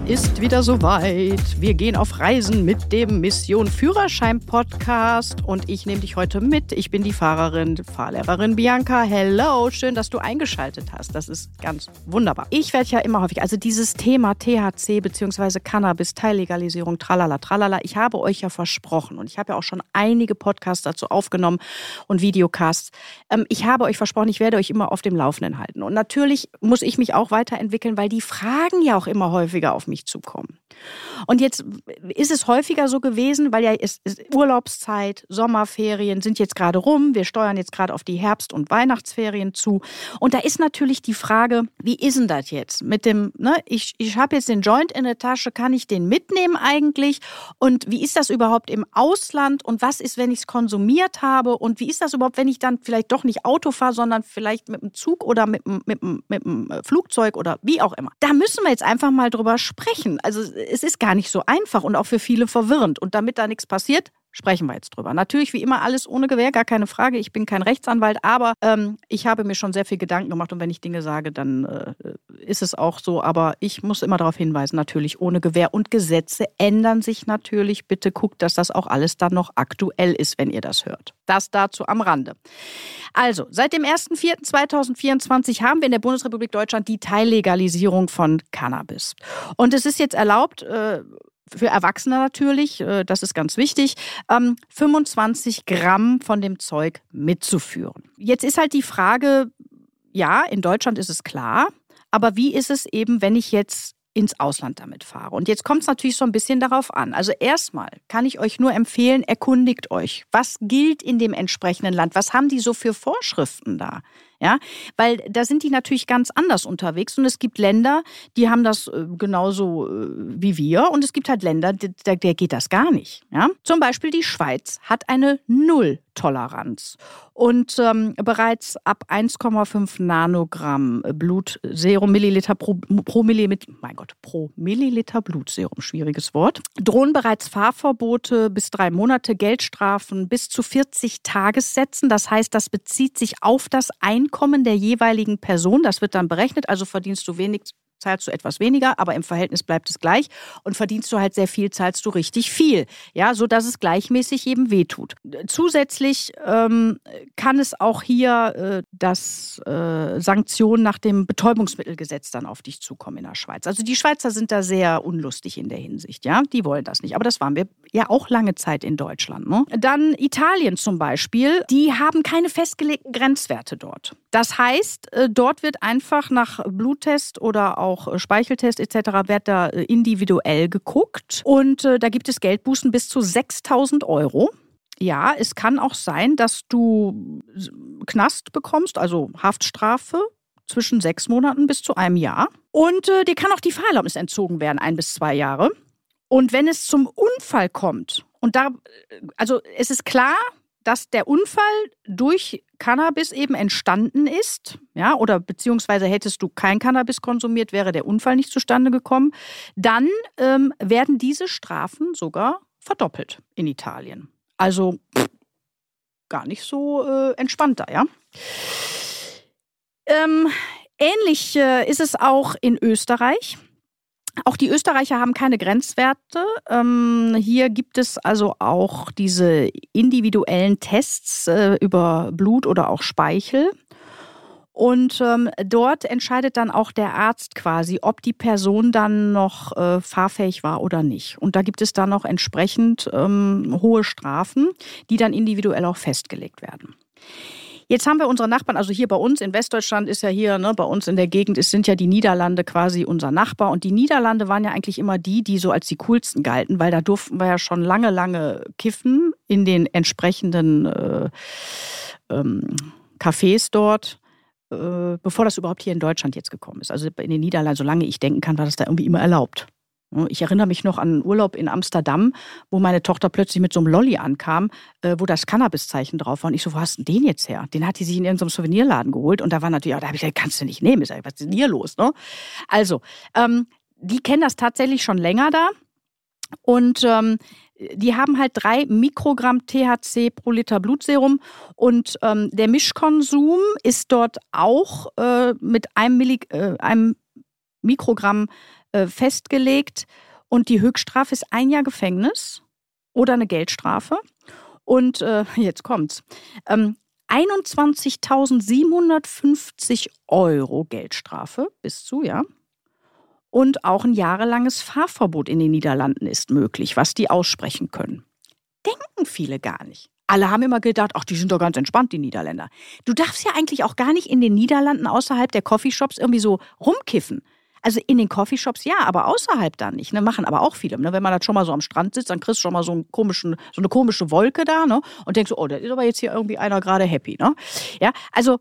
ist wieder soweit. Wir gehen auf Reisen mit dem Mission Führerschein Podcast und ich nehme dich heute mit. Ich bin die Fahrlehrerin Bianca. Hello, schön, dass du eingeschaltet hast. Das ist ganz wunderbar. Ich werde ja immer häufig, also dieses Thema THC bzw. Cannabis, Teillegalisierung, tralala, tralala. Ich habe euch ja versprochen und ich habe ja auch schon einige Podcasts dazu aufgenommen und Videocasts. Ich habe euch versprochen, ich werde euch immer auf dem Laufenden halten. Und natürlich muss ich mich auch weiterentwickeln, weil die Fragen ja auch immer häufiger auf mich zukommen. Und jetzt ist es häufiger so gewesen, weil ja es ist Urlaubszeit, Sommerferien sind jetzt gerade rum, wir steuern jetzt gerade auf die Herbst- und Weihnachtsferien zu. Und da ist natürlich die Frage, wie ist denn das jetzt mit dem, ich habe jetzt den Joint in der Tasche, kann ich den mitnehmen eigentlich? Und wie ist das überhaupt im Ausland? Und was ist, wenn ich es konsumiert habe? Und wie ist das überhaupt, wenn ich dann vielleicht doch nicht Auto fahre, sondern vielleicht mit dem Zug oder mit dem Flugzeug oder wie auch immer? Da müssen wir jetzt einfach mal drüber sprechen. Also es ist gar nicht so einfach und auch für viele verwirrend. Und damit da nichts passiert, sprechen wir jetzt drüber. Natürlich wie immer alles ohne Gewähr, gar keine Frage. Ich bin kein Rechtsanwalt, aber ich habe mir schon sehr viel Gedanken gemacht. Und wenn ich Dinge sage, dann ist es auch so. Aber ich muss immer darauf hinweisen, natürlich ohne Gewähr. Und Gesetze ändern sich natürlich. Bitte guckt, dass das auch alles dann noch aktuell ist, wenn ihr das hört. Das dazu am Rande. Also, seit dem 1.4.2024 haben wir in der Bundesrepublik Deutschland die Teillegalisierung von Cannabis. Und es ist jetzt erlaubt, für Erwachsene natürlich, das ist ganz wichtig, 25 Gramm von dem Zeug mitzuführen. Jetzt ist halt die Frage, ja, in Deutschland ist es klar, aber wie ist es eben, wenn ich jetzt ins Ausland damit fahre? Und jetzt kommt es natürlich so ein bisschen darauf an. Also erstmal kann ich euch nur empfehlen, erkundigt euch. Was gilt in dem entsprechenden Land? Was haben die so für Vorschriften da? Ja, weil da sind die natürlich ganz anders unterwegs und es gibt Länder, die haben das genauso wie wir und es gibt halt Länder, der geht das gar nicht. Ja? Zum Beispiel die Schweiz hat eine Null-Toleranz und bereits ab 1,5 Nanogramm Blutserum, Milliliter pro Milliliter Blutserum, schwieriges Wort, drohen bereits Fahrverbote bis 3 Monate, Geldstrafen bis zu 40 Tagessätzen. Das heißt, das bezieht sich auf das Einkommen der jeweiligen Person. Das wird dann berechnet, also verdienst du wenig, zahlst du etwas weniger, aber im Verhältnis bleibt es gleich. Und verdienst du halt sehr viel, zahlst du richtig viel. Ja, so dass es gleichmäßig eben wehtut. Zusätzlich kann es auch hier Sanktionen nach dem Betäubungsmittelgesetz dann auf dich zukommen in der Schweiz. Also die Schweizer sind da sehr unlustig in der Hinsicht. Ja, die wollen das nicht. Aber das waren wir ja auch lange Zeit in Deutschland. Ne? Dann Italien zum Beispiel. Die haben keine festgelegten Grenzwerte dort. Das heißt, dort wird einfach nach Bluttest oder auch Speicheltest etc. wird da individuell geguckt. Und da gibt es Geldbußen bis zu 6.000 €. Ja, es kann auch sein, dass du Knast bekommst, also Haftstrafe zwischen 6 Monaten bis zu einem Jahr. Und dir kann auch die Fahrerlaubnis entzogen werden, 1 bis 2 Jahre. Und wenn es zum Unfall kommt, also es ist klar, dass der Unfall durch Cannabis eben entstanden ist, ja, oder beziehungsweise hättest du kein Cannabis konsumiert, wäre der Unfall nicht zustande gekommen, dann werden diese Strafen sogar verdoppelt in Italien. Also gar nicht so entspannt da, ja. Ähnlich ist es auch in Österreich. Auch die Österreicher haben keine Grenzwerte. Hier gibt es also auch diese individuellen Tests über Blut oder auch Speichel. Und dort entscheidet dann auch der Arzt quasi, ob die Person dann noch fahrfähig war oder nicht. Und da gibt es dann noch entsprechend hohe Strafen, die dann individuell auch festgelegt werden. Jetzt haben wir unsere Nachbarn, also hier bei uns in Westdeutschland ist ja hier, bei uns in der Gegend sind ja die Niederlande quasi unser Nachbar. Und die Niederlande waren ja eigentlich immer die so als die coolsten galten, weil da durften wir ja schon lange kiffen in den entsprechenden Cafés dort, bevor das überhaupt hier in Deutschland jetzt gekommen ist. Also in den Niederlanden, solange ich denken kann, war das da irgendwie immer erlaubt. Ich erinnere mich noch an einen Urlaub in Amsterdam, wo meine Tochter plötzlich mit so einem Lolli ankam, wo das Cannabiszeichen drauf war. Und ich so, wo hast du den jetzt her? Den hat die sich in irgendeinem Souvenirladen geholt. Und da war natürlich, da habe ich gesagt, kannst du nicht nehmen. Was ist denn hier los? Ne? Also, die kennen das tatsächlich schon länger da. Und die haben halt 3 Mikrogramm THC pro Liter Blutserum. Und der Mischkonsum ist dort auch mit einem Mikrogramm festgelegt und die Höchststrafe ist 1 Jahr Gefängnis oder eine Geldstrafe. Und jetzt kommt's. 21.750 € Geldstrafe bis zu, ja. Und auch ein jahrelanges Fahrverbot in den Niederlanden ist möglich, was die aussprechen können. Denken viele gar nicht. Alle haben immer gedacht, ach, die sind doch ganz entspannt, die Niederländer. Du darfst ja eigentlich auch gar nicht in den Niederlanden außerhalb der Coffeeshops irgendwie so rumkiffen. Also in den Coffeeshops ja, aber außerhalb dann nicht. Ne? Machen aber auch viele. Ne? Wenn man dann schon mal so am Strand sitzt, dann kriegst du schon mal so eine komische Wolke da, ne? Und denkst so, oh, da ist aber jetzt hier irgendwie einer gerade happy. Ne? Ja, also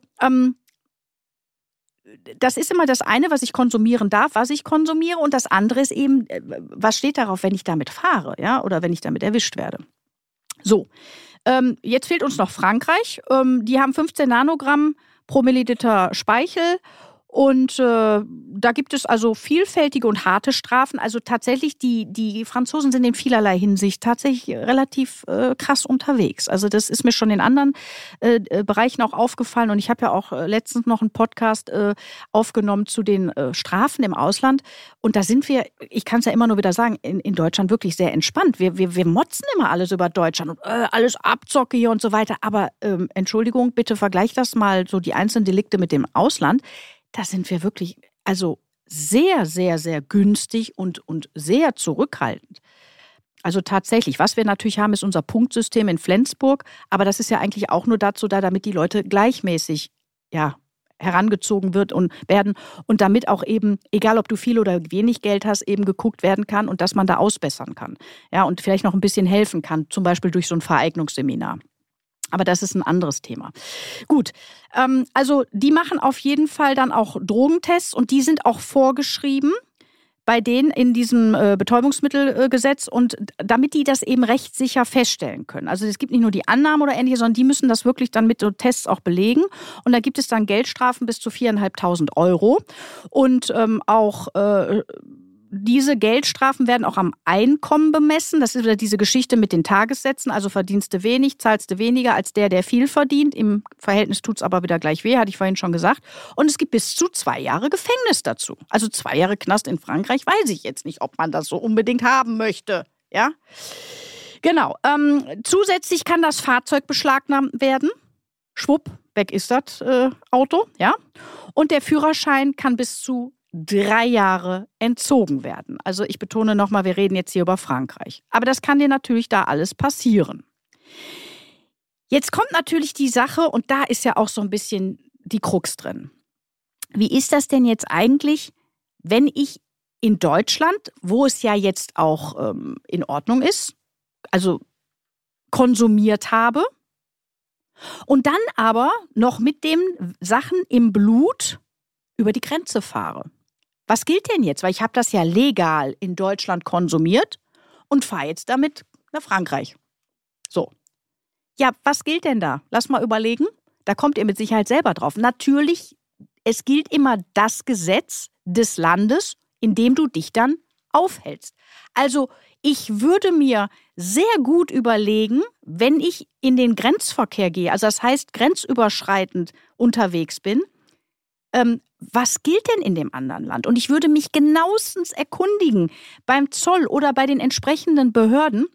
das ist immer das eine, was ich konsumieren darf, was ich konsumiere. Und das andere ist eben, was steht darauf, wenn ich damit fahre, ja, oder wenn ich damit erwischt werde. So, jetzt fehlt uns noch Frankreich. Die haben 15 Nanogramm pro Milliliter Speichel. Und da gibt es also vielfältige und harte Strafen. Also tatsächlich, die Franzosen sind in vielerlei Hinsicht tatsächlich relativ krass unterwegs. Also das ist mir schon in anderen Bereichen auch aufgefallen. Und ich habe ja auch letztens noch einen Podcast aufgenommen zu den Strafen im Ausland. Und da sind wir, ich kann es ja immer nur wieder sagen, in Deutschland wirklich sehr entspannt. Wir motzen immer alles über Deutschland und alles Abzocke hier und so weiter. Aber Entschuldigung, bitte vergleich das mal so die einzelnen Delikte mit dem Ausland. Da sind wir wirklich also sehr, sehr, sehr günstig und sehr zurückhaltend. Also tatsächlich, was wir natürlich haben, ist unser Punktsystem in Flensburg. Aber das ist ja eigentlich auch nur dazu da, damit die Leute gleichmäßig herangezogen werden und damit auch eben, egal ob du viel oder wenig Geld hast, eben geguckt werden kann und dass man da ausbessern kann. Ja, und vielleicht noch ein bisschen helfen kann, zum Beispiel durch so ein Vereignungsseminar. Aber das ist ein anderes Thema. Gut, also die machen auf jeden Fall dann auch Drogentests und die sind auch vorgeschrieben bei denen in diesem Betäubungsmittelgesetz und damit die das eben rechtssicher feststellen können. Also es gibt nicht nur die Annahme oder ähnliches, sondern die müssen das wirklich dann mit so Tests auch belegen. Und da gibt es dann Geldstrafen bis zu 4.500 € und auch diese Geldstrafen werden auch am Einkommen bemessen. Das ist wieder diese Geschichte mit den Tagessätzen. Also verdienst du wenig, zahlst du weniger als der viel verdient. Im Verhältnis tut es aber wieder gleich weh, hatte ich vorhin schon gesagt. Und es gibt bis zu 2 Jahre Gefängnis dazu. Also 2 Jahre Knast in Frankreich, weiß ich jetzt nicht, ob man das so unbedingt haben möchte. Ja, genau. Zusätzlich kann das Fahrzeug beschlagnahmt werden. Schwupp, weg ist das Auto. Ja. Und der Führerschein kann bis zu 3 Jahre entzogen werden. Also ich betone nochmal, wir reden jetzt hier über Frankreich. Aber das kann dir natürlich da alles passieren. Jetzt kommt natürlich die Sache, und da ist ja auch so ein bisschen die Krux drin. Wie ist das denn jetzt eigentlich, wenn ich in Deutschland, wo es ja jetzt auch in Ordnung ist, also konsumiert habe und dann aber noch mit den Sachen im Blut über die Grenze fahre? Was gilt denn jetzt? Weil ich habe das ja legal in Deutschland konsumiert und fahre jetzt damit nach Frankreich. So. Ja, was gilt denn da? Lass mal überlegen. Da kommt ihr mit Sicherheit selber drauf. Natürlich, es gilt immer das Gesetz des Landes, in dem du dich dann aufhältst. Also ich würde mir sehr gut überlegen, wenn ich in den Grenzverkehr gehe, also das heißt grenzüberschreitend unterwegs bin, was gilt denn in dem anderen Land? Und ich würde mich genauestens erkundigen beim Zoll oder bei den entsprechenden Behörden,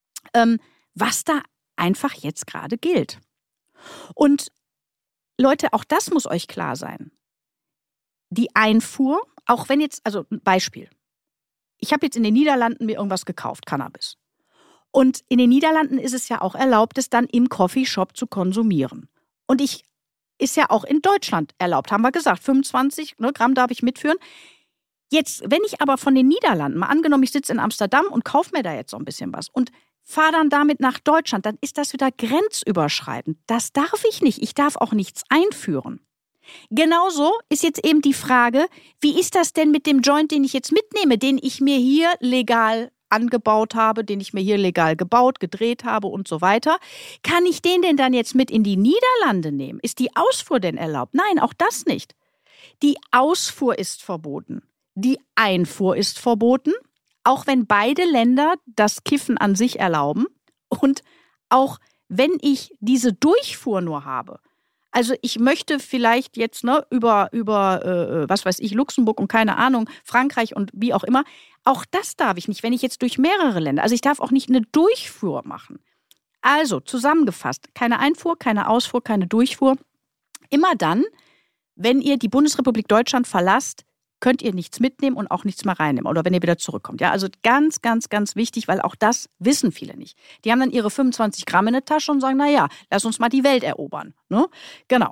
was da einfach jetzt gerade gilt. Und Leute, auch das muss euch klar sein. Die Einfuhr, auch wenn jetzt, also ein Beispiel. Ich habe jetzt in den Niederlanden mir irgendwas gekauft, Cannabis. Und in den Niederlanden ist es ja auch erlaubt, es dann im Coffeeshop zu konsumieren. Und ist ja auch in Deutschland erlaubt, haben wir gesagt. 25 Gramm darf ich mitführen. Jetzt, wenn ich aber von den Niederlanden, mal angenommen, ich sitze in Amsterdam und kaufe mir da jetzt so ein bisschen was und fahre dann damit nach Deutschland, dann ist das wieder grenzüberschreitend. Das darf ich nicht. Ich darf auch nichts einführen. Genauso ist jetzt eben die Frage, wie ist das denn mit dem Joint, den ich jetzt mitnehme, den ich mir hier legal angebaut habe, den ich mir hier legal gebaut, gedreht habe und so weiter. Kann ich den denn dann jetzt mit in die Niederlande nehmen? Ist die Ausfuhr denn erlaubt? Nein, auch das nicht. Die Ausfuhr ist verboten. Die Einfuhr ist verboten, auch wenn beide Länder das Kiffen an sich erlauben. Und auch wenn ich diese Durchfuhr nur habe, Also ich möchte vielleicht jetzt über was weiß ich, Luxemburg und keine Ahnung, Frankreich und wie auch immer. Auch das darf ich nicht, wenn ich jetzt durch mehrere Länder, also ich darf auch nicht eine Durchfuhr machen. Also zusammengefasst, keine Einfuhr, keine Ausfuhr, keine Durchfuhr. Immer dann, wenn ihr die Bundesrepublik Deutschland verlasst, könnt ihr nichts mitnehmen und auch nichts mehr reinnehmen oder wenn ihr wieder zurückkommt. Ja, also ganz, ganz, ganz wichtig, weil auch das wissen viele nicht. Die haben dann ihre 25 Gramm in der Tasche und sagen, naja, lass uns mal die Welt erobern. Ne? Genau.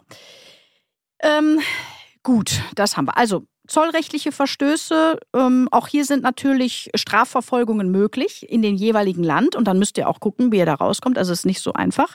Gut, das haben wir. Also zollrechtliche Verstöße, auch hier sind natürlich Strafverfolgungen möglich in dem jeweiligen Land und dann müsst ihr auch gucken, wie ihr da rauskommt. Also es ist nicht so einfach.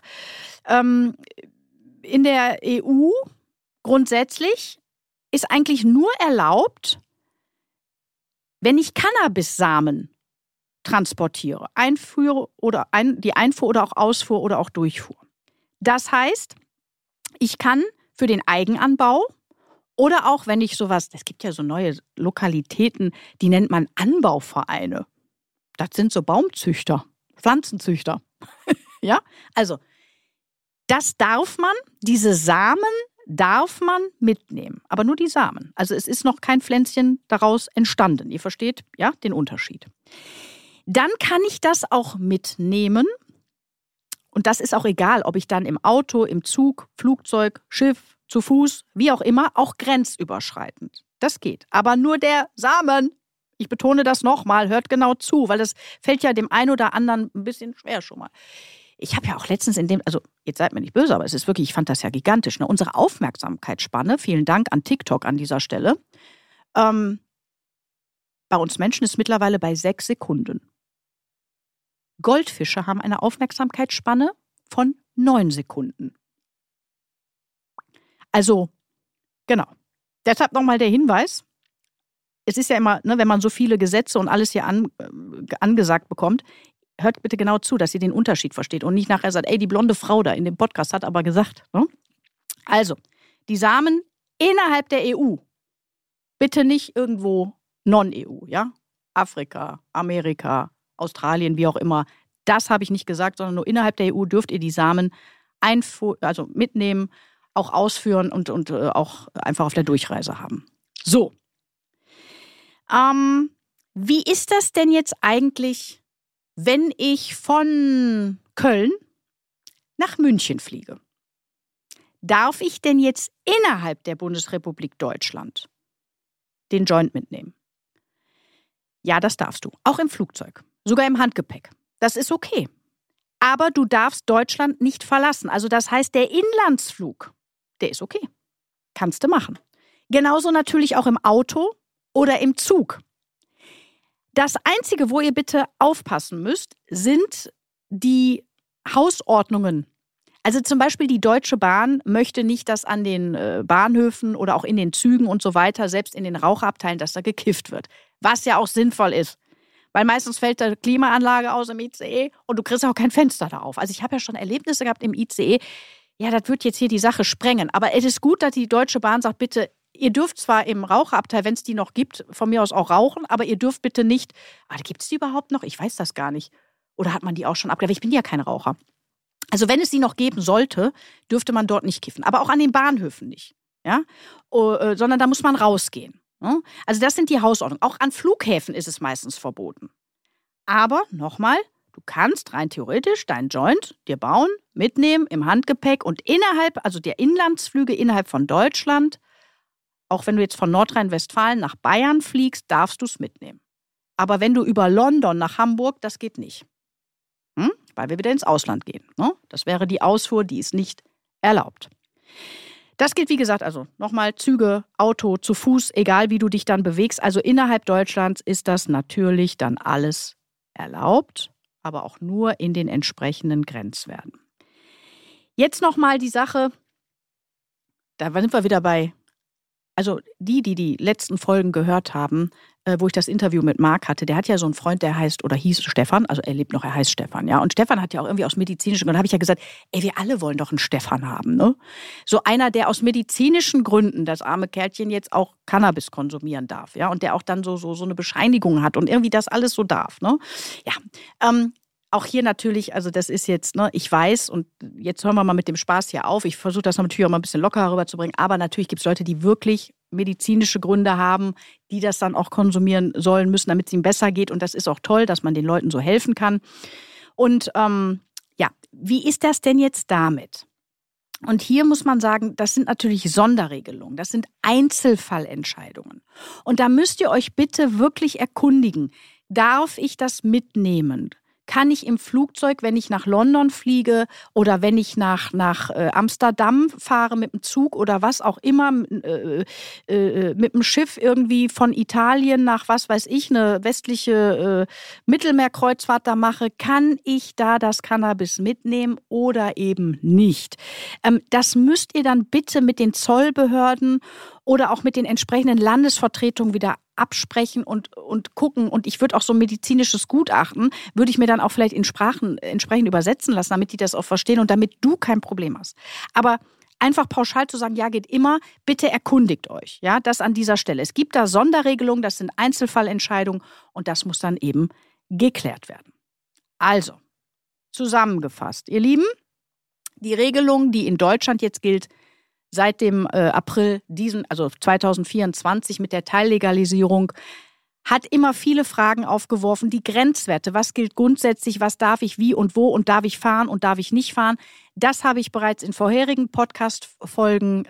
In der EU grundsätzlich ist eigentlich nur erlaubt, wenn ich Cannabissamen transportiere. Die Einfuhr oder auch Ausfuhr oder auch Durchfuhr. Das heißt, ich kann für den Eigenanbau oder auch wenn ich sowas, es gibt ja so neue Lokalitäten, die nennt man Anbauvereine. Das sind so Baumzüchter, Pflanzenzüchter. Ja, also das darf man, diese Samen darf man mitnehmen, aber nur die Samen. Also es ist noch kein Pflänzchen daraus entstanden. Ihr versteht, ja, den Unterschied. Dann kann ich das auch mitnehmen und das ist auch egal, ob ich dann im Auto, im Zug, Flugzeug, Schiff, zu Fuß, wie auch immer, auch grenzüberschreitend. Das geht, aber nur der Samen. Ich betone das nochmal, hört genau zu, weil das fällt ja dem einen oder anderen ein bisschen schwer schon mal. Ich habe ja auch letztens also jetzt seid mir nicht böse, aber es ist wirklich, ich fand das ja gigantisch. Ne? Unsere Aufmerksamkeitsspanne, vielen Dank an TikTok an dieser Stelle, bei uns Menschen ist mittlerweile bei 6 Sekunden. Goldfische haben eine Aufmerksamkeitsspanne von 9 Sekunden. Also, genau. Deshalb nochmal der Hinweis. Es ist ja immer, ne, wenn man so viele Gesetze und alles hier angesagt bekommt, hört bitte genau zu, dass ihr den Unterschied versteht und nicht nachher sagt, ey, die blonde Frau da in dem Podcast hat aber gesagt. Ne? Also, die Samen innerhalb der EU, bitte nicht irgendwo Non-EU, ja? Afrika, Amerika, Australien, wie auch immer. Das habe ich nicht gesagt, sondern nur innerhalb der EU dürft ihr die Samen mitnehmen, auch ausführen und auch einfach auf der Durchreise haben. So. Wie ist das denn jetzt eigentlich, wenn ich von Köln nach München fliege? Darf ich denn jetzt innerhalb der Bundesrepublik Deutschland den Joint mitnehmen? Ja, das darfst du. Auch im Flugzeug. Sogar im Handgepäck. Das ist okay. Aber du darfst Deutschland nicht verlassen. Also das heißt, der Inlandsflug, der ist okay. Kannst du machen. Genauso natürlich auch im Auto oder im Zug. Das Einzige, wo ihr bitte aufpassen müsst, sind die Hausordnungen. Also zum Beispiel die Deutsche Bahn möchte nicht, dass an den Bahnhöfen oder auch in den Zügen und so weiter, selbst in den Raucherabteilen, dass da gekifft wird. Was ja auch sinnvoll ist. Weil meistens fällt da Klimaanlage aus im ICE und du kriegst auch kein Fenster da auf. Also ich habe ja schon Erlebnisse gehabt im ICE. Ja, das wird jetzt hier die Sache sprengen. Aber es ist gut, dass die Deutsche Bahn sagt, bitte, ihr dürft zwar im Raucherabteil, wenn es die noch gibt, von mir aus auch rauchen, aber ihr dürft bitte nicht, gibt es die überhaupt noch? Ich weiß das gar nicht. Oder hat man die auch schon abgegeben? Ich bin ja kein Raucher. Also wenn es die noch geben sollte, dürfte man dort nicht kiffen. Aber auch an den Bahnhöfen nicht. Ja? Sondern da muss man rausgehen. Also das sind die Hausordnungen. Auch an Flughäfen ist es meistens verboten. Aber nochmal, du kannst rein theoretisch deinen Joint dir bauen, mitnehmen im Handgepäck und also der Inlandsflüge innerhalb von Deutschland, auch wenn du jetzt von Nordrhein-Westfalen nach Bayern fliegst, darfst du es mitnehmen. Aber wenn du über London nach Hamburg, das geht nicht. Weil wir wieder ins Ausland gehen. Das wäre die Ausfuhr, die ist nicht erlaubt. Das gilt, wie gesagt, also nochmal Züge, Auto, zu Fuß, egal wie du dich dann bewegst. Also innerhalb Deutschlands ist das natürlich dann alles erlaubt, aber auch nur in den entsprechenden Grenzwerten. Jetzt nochmal die Sache, da sind wir wieder bei, also die letzten Folgen gehört haben, wo ich das Interview mit Marc hatte, der hat ja so einen Freund, der hieß Stefan, also er lebt noch, er heißt Stefan, ja. Und Stefan hat ja auch irgendwie aus medizinischen Gründen, da habe ich ja gesagt, ey, wir alle wollen doch einen Stefan haben, ne? So einer, der aus medizinischen Gründen, das arme Kerlchen, jetzt auch Cannabis konsumieren darf, ja. Und der auch dann so eine Bescheinigung hat und irgendwie das alles so darf, ne? Ja, auch hier natürlich, also das ist jetzt, ne, ich weiß, und jetzt hören wir mal mit dem Spaß hier auf. Ich versuche das natürlich auch mal ein bisschen lockerer rüberzubringen, aber natürlich gibt es Leute, die wirklich medizinische Gründe haben, die das dann auch konsumieren sollen müssen, damit es ihnen besser geht. Und das ist auch toll, dass man den Leuten so helfen kann. Und wie ist das denn jetzt damit? Und hier muss man sagen, das sind natürlich Sonderregelungen, das sind Einzelfallentscheidungen. Und da müsst ihr euch bitte wirklich erkundigen, darf ich das mitnehmen? Kann ich im Flugzeug, wenn ich nach London fliege oder wenn ich nach Amsterdam fahre mit dem Zug oder was auch immer, mit dem Schiff irgendwie von Italien nach, was weiß ich, eine westliche Mittelmeerkreuzfahrt da mache, kann ich da das Cannabis mitnehmen oder eben nicht? Das müsst ihr dann bitte mit den Zollbehörden oder auch mit den entsprechenden Landesvertretungen wieder absprechen und gucken. Und ich würde auch so ein medizinisches Gutachten, würde ich mir dann auch vielleicht in Sprachen entsprechend übersetzen lassen, damit die das auch verstehen und damit du kein Problem hast. Aber einfach pauschal zu sagen, ja, geht immer, bitte erkundigt euch. Ja, das an dieser Stelle. Es gibt da Sonderregelungen, das sind Einzelfallentscheidungen und das muss dann eben geklärt werden. Also, zusammengefasst, ihr Lieben, die Regelung, die in Deutschland jetzt gilt, seit dem April also 2024 mit der Teillegalisierung, hat immer viele Fragen aufgeworfen. Die Grenzwerte, was gilt grundsätzlich, was darf ich wie und wo und darf ich fahren und darf ich nicht fahren, das habe ich bereits in vorherigen Podcast-Folgen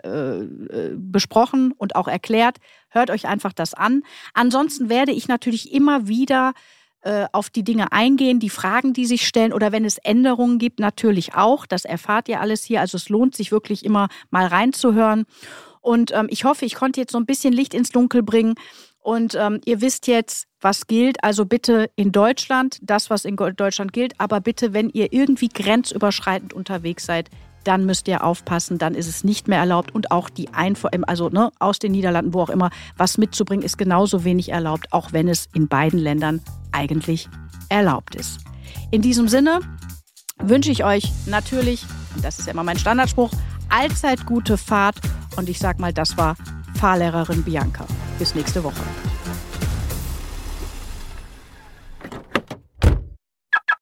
besprochen und auch erklärt. Hört euch einfach das an. Ansonsten werde ich natürlich immer wieder auf die Dinge eingehen, die Fragen, die sich stellen oder wenn es Änderungen gibt, natürlich auch. Das erfahrt ihr alles hier. Also es lohnt sich wirklich immer mal reinzuhören. Und ich hoffe, ich konnte jetzt so ein bisschen Licht ins Dunkel bringen. Und ihr wisst jetzt, was gilt. Also bitte in Deutschland, das, was in Deutschland gilt. Aber bitte, wenn ihr irgendwie grenzüberschreitend unterwegs seid, dann müsst ihr aufpassen, dann ist es nicht mehr erlaubt. Und auch die aus den Niederlanden, wo auch immer, was mitzubringen, ist genauso wenig erlaubt, auch wenn es in beiden Ländern eigentlich erlaubt ist. In diesem Sinne wünsche ich euch natürlich, das ist ja immer mein Standardspruch, allzeit gute Fahrt. Und ich sag mal, das war Fahrlehrerin Bianca. Bis nächste Woche.